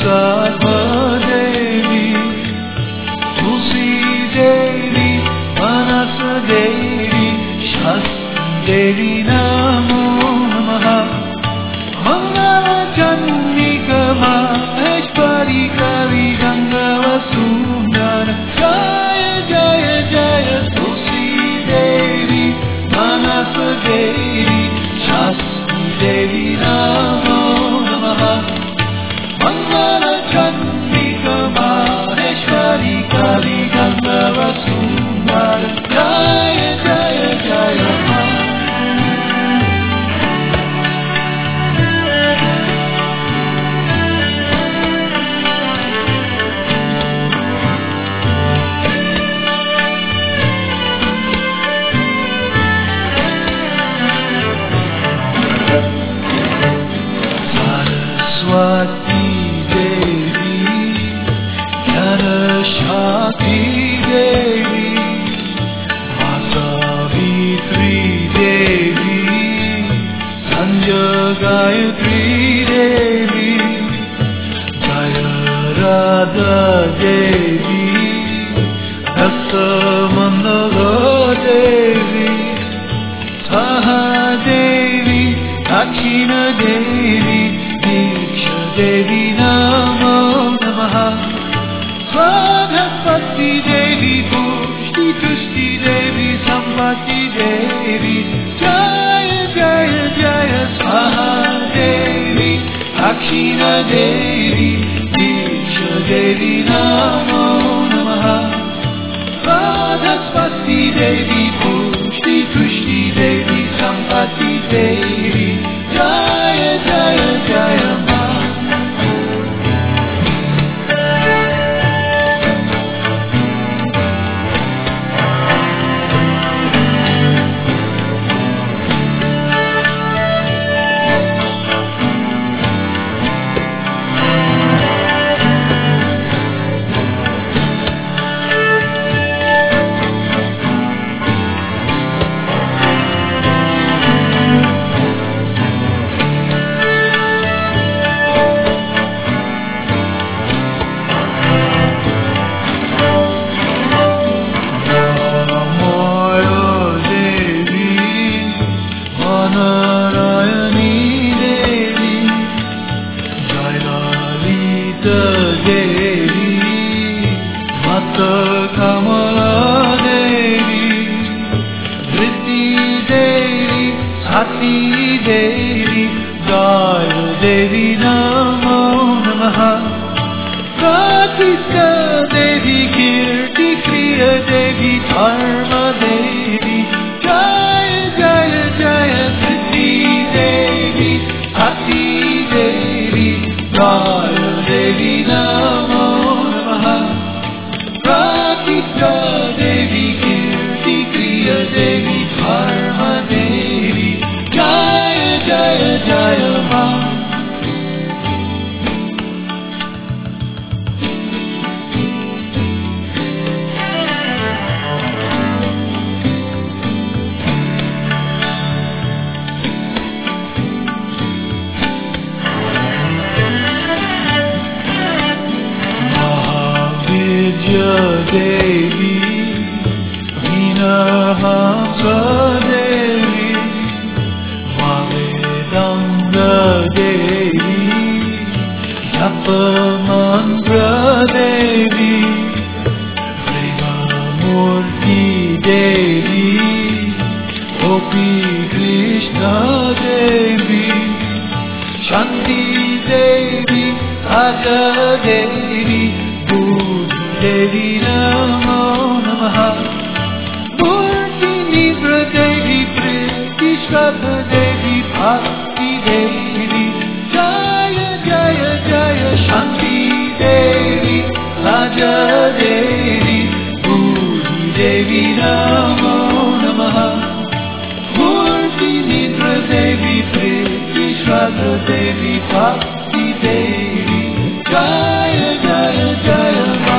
Devi, Tulsi Devi, Manas Devi, Shasti Devi Namo Namaha. Mangala Chandika Maheshwari Kali Ganga Vasundara. Jaya Jaya Jaya Tulsi Devi, Manas Devi, Shasti Devi Namo Namaha. Mangala Chandika Maheshwari Kali Ganga Vasundara. Jaya Jaya Jaya Ma. Saraswati Devi, Janashakti Devi, Savitri Devi, Sanjaya Gayatri Devi, Jaya Radha Devi, Rasamandala Devi, Saha Devi, Dakshina Devi, Diksha Devi Namo Namaha. Swadhapati Devi, Pushti Tushti Devi, Sampati Devi, Jaya Jaya Jaya Swaha Devi, Dakshina Devi, Diksha Devi Namo Namaha. Swadhapati Devi, Pushti Tushti Devi, Sampati Devi, Jaya Jaya Jaya Ma. Devi, Jaya Devi Namo Namaha. Pratishtha Devi, Kirti Kriya Devi, Dharma Devi, Jaya Jaya Jaya Siddhi Devi, Bhakti Devi, Jaya Devi Namo Namaha. Pratishtha Devi, Kirti Kriya Devi, Dharma Devi, Jaya Jaya Jaya Ma. Mahavidya Devi, Vinahamsa Devi, Vedanga Devi, Japamantra Devi, Premamurti Devi, Gopi Krishna Devi, Shanti Devi, Raja Devi, Buddhi Devi Namo Namaha. Murti Nidra Devi, Priti Shraddha Devi, Bhakti Devi, Jaya Jaya Jaya Shanti Devi, Raja Devi, Buddhi Devi Namo Namaha. Murti Nidra Devi, Priti Shraddha Devi, Bhakti Devi, Jaya Jaya Jaya Ma.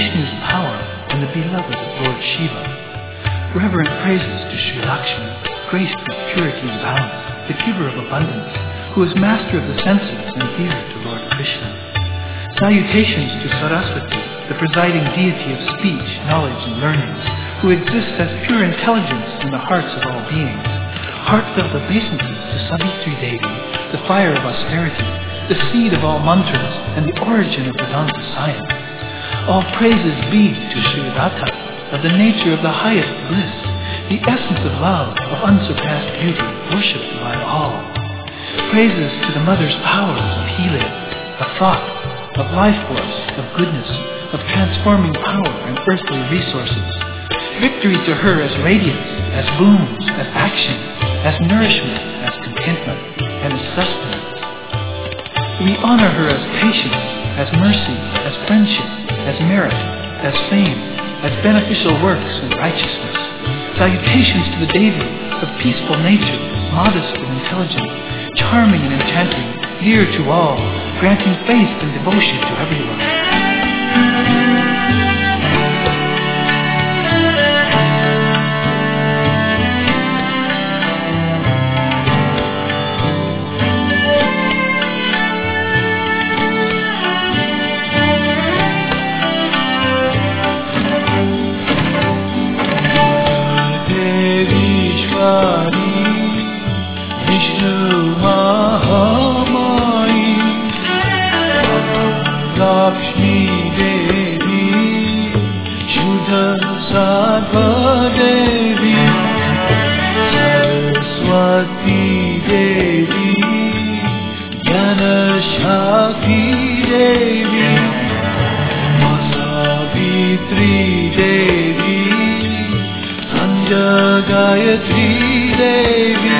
Vishnu's power and the beloved Lord Shiva. Reverent praises to Sri Lakshmi, graced with purity and balance, the giver of abundance, who is master of the senses and dear to Lord Krishna. Salutations to Saraswati, the presiding deity of speech, knowledge, and learning, who exists as pure intelligence in the hearts of all beings. Heartfelt obeisances to Savitri Devi, the fire of austerity, the seed of all mantras, and the origin of Vedanta science. All praises be to Sri Radha, of the nature of the highest bliss, the essence of love, of unsurpassed beauty, worshipped by all. Praises to the mother's powers of healing, of thought, of life force, of goodness, of transforming power and earthly resources. Victory to her as radiance, as blooms, as action, as nourishment, as contentment, and as sustenance. We honor her as patience, as mercy, as friendship, as merit, as fame, as beneficial works and righteousness. Salutations to the Devi, of peaceful nature, modest and intelligent, charming and enchanting, dear to all, granting faith and devotion to everyone. Lakshmi Devi, Shuddha Sattva Devi, Saraswati Devi, Jnana Shakti Devi, Savitri Devi, Sanja Gayatri Devi,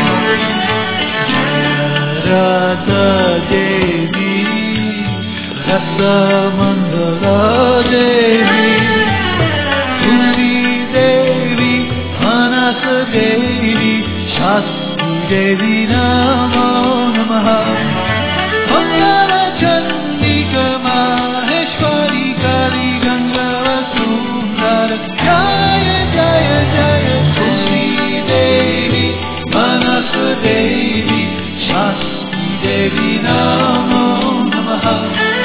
Jayarata Devi, Rasa Mandala Devi, Tulsi Devi, Manasa Devi, Shakti Devi Namo Namaha. Mangala Chandika Maheshwari Kali Ganga Sundara, Jaya Jaya Jaya. Tulsi Devi, Manasa Devi, Shakti Devi Namo Namaha.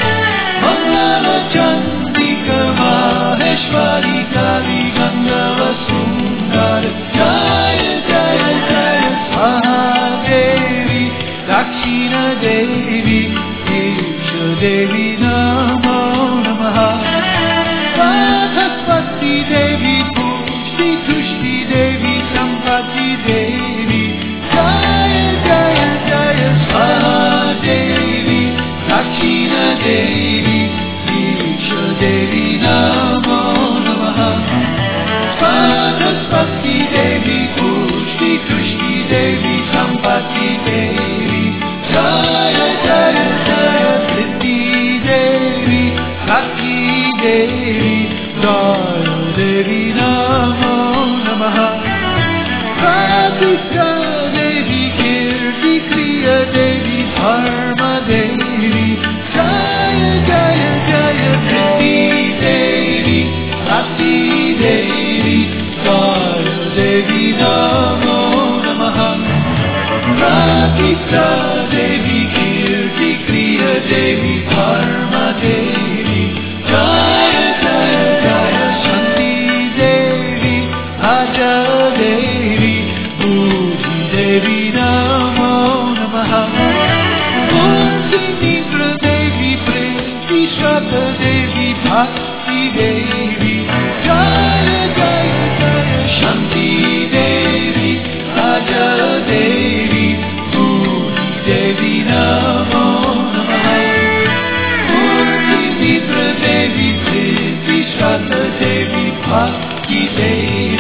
Chandika Maheshwari Kali Ganga Vasundar, Jaya Jaya Jaya. Mahadevi, Dakshina Devi, Isha Devi Namo Namaha. Saraswati Devi, Pushti Tushti Devi, Sampati Devi, Jaya Jaya Jaya. Mahadevi, Dakshina Devi, Devi Namo Namaha. Saraswati Devi, Pushti Tushti Devi, Sampati Devi, Jaya Jaya Jaya. Siddhi Devi, Sakti Devi, Jaya Devi Namo Namaha. Pratishta Devi, Kirti Kriya Devi, Dharma Devi, Jaya Jaya Jaya. Siddhi Devi, Sakti Devi, Jaya Devi Namo Namaha. Pratishta Devi, Kirti Kriya Devi, Dharma Devi, Jaya Jaya Jaya. Shanti Devi, Aja Devi, Buddhi Devi Namo Namaha. Murti Nidra Devi, Preti Shraddha Devi, Bhakti Devi, Jaya Jaya Jaya. Shanti Devi, Aja Devi, Buddhi Devi Namo Namaha. Murti Nidra Devi, Preti Shraddha Devi, Bhakti Devi,